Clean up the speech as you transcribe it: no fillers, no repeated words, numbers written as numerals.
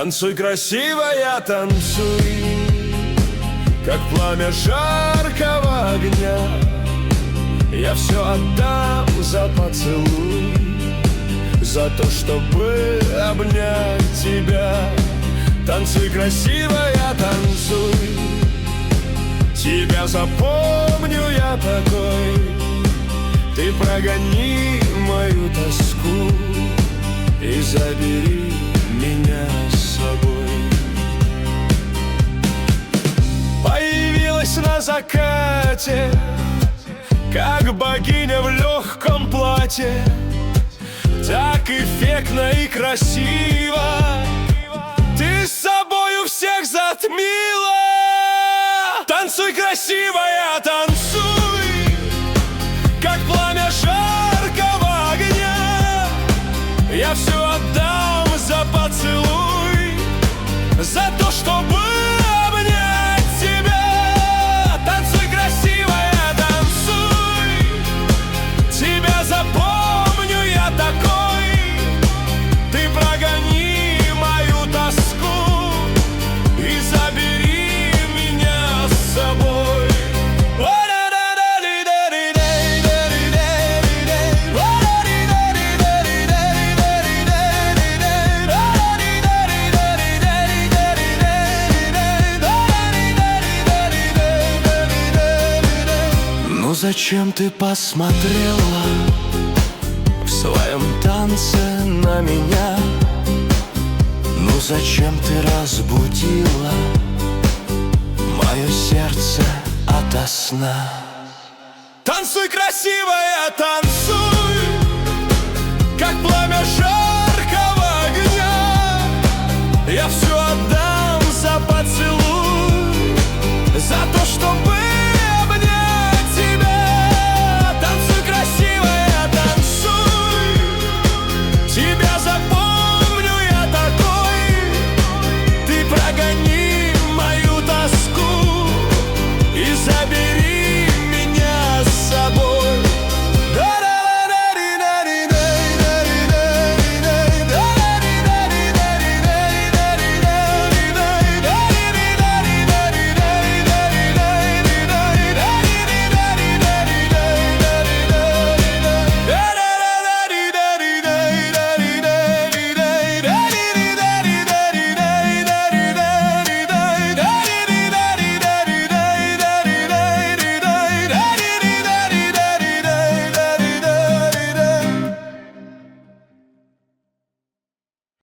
Танцуй, красивая, танцуй, как пламя жаркого огня. Я все отдам за поцелуй, за то, чтобы обнять тебя. Танцуй, красивая, танцуй, тебя запомню я такой. Ты прогони мою тоску и забери меня с собой. Появилась на закате, как богиня в легком платье, так эффектно и красиво. Ты с собою всех затмила. Танцуй, красивая, танцуй, как пламя жаркого огня. Я все отдам за поцелуй, за то, чтобы обнять тебя. Танцуй, красивая, танцуй, тебя запомню я такой. Ты прогони мою тоску и забери меня с собой. Ну зачем ты посмотрела в своем танце на меня? Ну зачем ты разбудила мое сердце ото сна? Танцуй, красивая, танцуй,